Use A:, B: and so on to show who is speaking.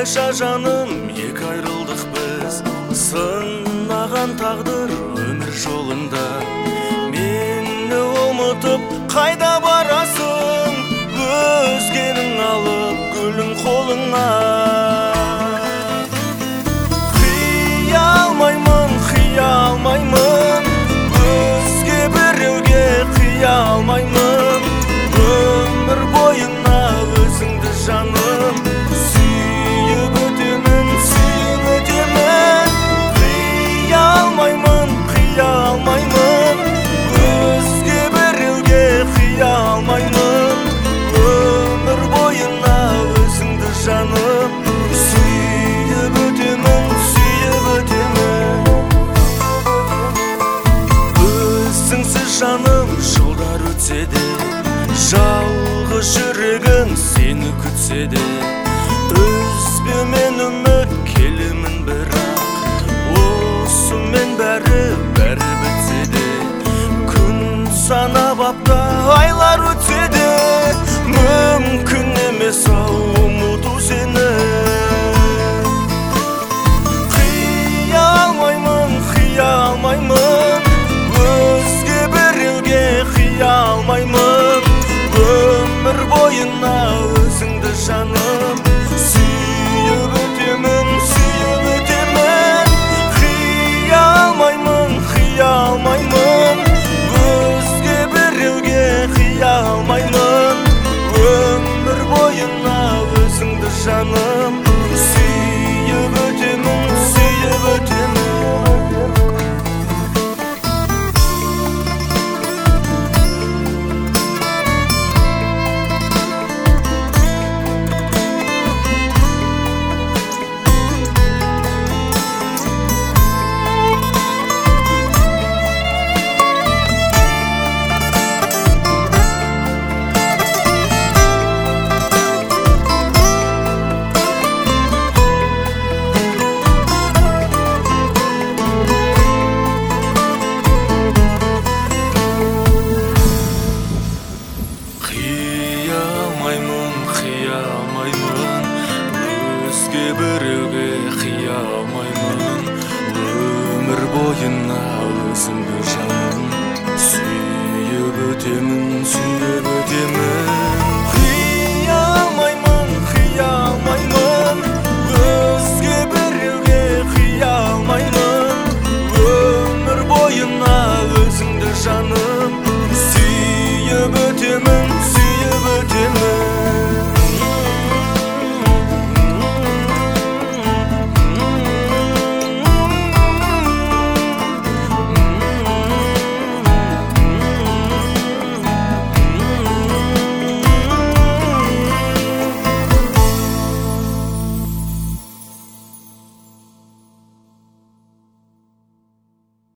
A: Осылайша жаным екі айрылдық біз, сынаған тағдыр өмір жолында. Мені ұмытып қайда барасың, өзгенің алып гүлің қолыңа. Қия алмаймын, өзге біреуге қия алмаймын. Өмір бойына өзіңді жаным, сүйіп өтемін. Қия алмаймын, өзге біреуге қия алмаймын. Өмір бойына өзіңді жаным, сүйіп өтемін. Өзіңсіз жаным жылдар өтсе де, жалғыз жүрегім сені күтсе де, үзбемен үміт келемін бірақ, осымен бәрі бітсе де. Күн санап апта айлар өтсе де, мүмкін емес ұмыту сені. Қия алмаймын, өзге біреуге қия алмаймын. Өмір бойына өзіңді жаным, сүйіп өтемін. Қия алмаймын, өзге біреуге қия алмаймын. Өмір бойына өзіңді жаным, сүйіп өтемін. Қия алмаймын, өзге біреуге қия алмаймын. Өмір бойына өзіңді жаным, сүйіп өтемін.